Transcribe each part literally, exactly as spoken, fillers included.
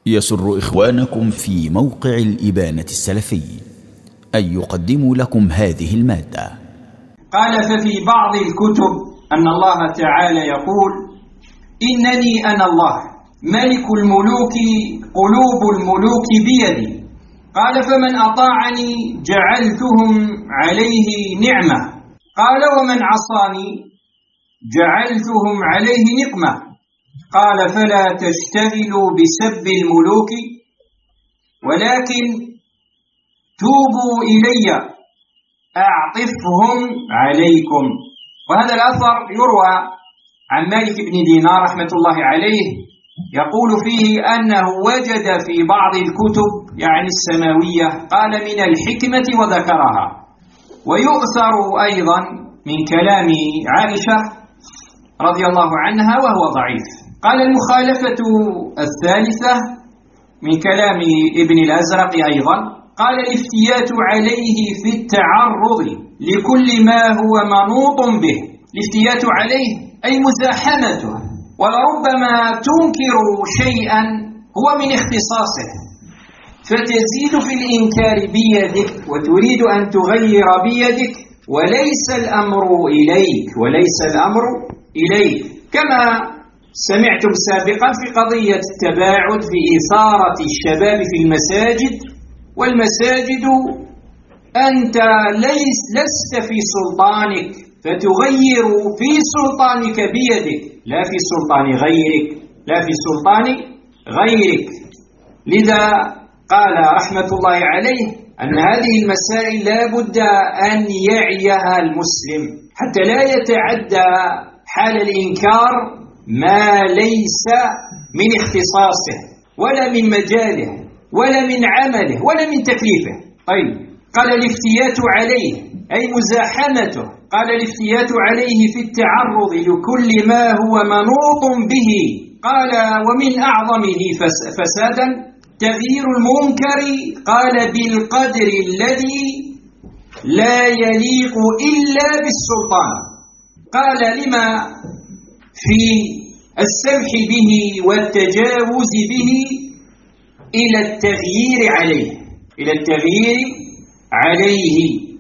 يسر إخوانكم في موقع الإبانة السلفي أن يقدموا لكم هذه المادة. قال: ففي بعض الكتب أن الله تعالى يقول: إنني أنا الله ملك الملوك قلوب الملوك بيدي. قال: فمن أطاعني جعلتهم عليه نعمة. قال: ومن عصاني جعلتهم عليه نقمة. قال: فلا تشتغلوا بسب الملوك ولكن توبوا إلي أعطفهم عليكم. وهذا الأثر يروى عن مالك بن دينار رحمة الله عليه، يقول فيه أنه وجد في بعض الكتب يعني السماوية قال من الحكمة وذكرها. ويؤثر أيضا من كلام عائشة رضي الله عنها وهو ضعيف. قال: المخالفة الثالثة من كلام ابن الأزرق أيضا، قال: الافتيات عليه في التعرض لكل ما هو منوط به. الافتيات عليه أي مزاحمته، ولربما تنكر شيئا هو من اختصاصه فتزيد في الإنكار بيدك وتريد أن تغير بيدك، وليس الأمر إليك وليس الأمر إليك كما سمعتم سابقا في قضية التباعد في إثارة الشباب في المساجد. والمساجد أنت ليس لست في سلطانك فتغير في سلطانك بيدك، لا في سلطان غيرك لا في سلطان غيرك. لذا قال رحمة الله عليه أن هذه المسائل لا بد أن يعيها المسلم حتى لا يتعدى حال الإنكار ما ليس من اختصاصه ولا من مجاله ولا من عمله ولا من تكليفه. طيب، قال: الافتيات عليه أي مزاحمته. قال: الافتيات عليه في التعرض لكل ما هو منوط به. قال: ومن أعظمه فسادا تغيير المنكر. قال: بالقدر الذي لا يليق إلا بالسلطان. قال: لما في السمح به والتجاوز به إلى التغيير عليه إلى التغيير عليه.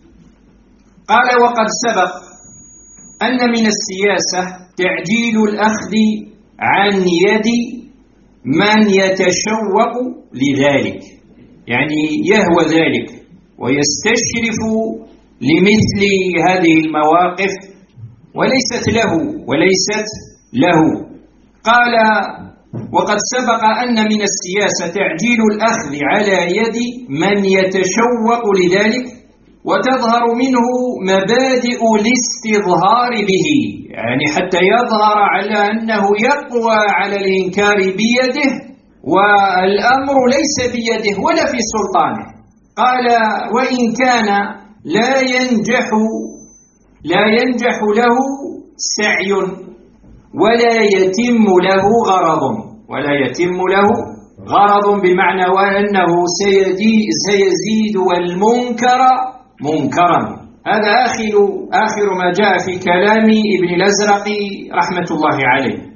قال: وقد سبق أن من السياسة تعجيل الأخذ عن يد من يتشوق لذلك، يعني يهوى ذلك ويستشرف لمثل هذه المواقف وليست له وليست له. قال: وقد سبق أن من السياسة تعجيل الأخذ على يد من يتشوق لذلك وتظهر منه مبادئ الاستظهار به، يعني حتى يظهر على أنه يقوى على الإنكار بيده والأمر ليس بيده ولا في سلطانه. قال: وإن كان لا ينجح لا ينجح له سعي ولا يتم له غرض ولا يتم له غرض بمعنى وأنه سيزيد والمنكر منكرا. هذا آخر آخر ما جاء في كلام ابن الأزرق رحمة الله عليه.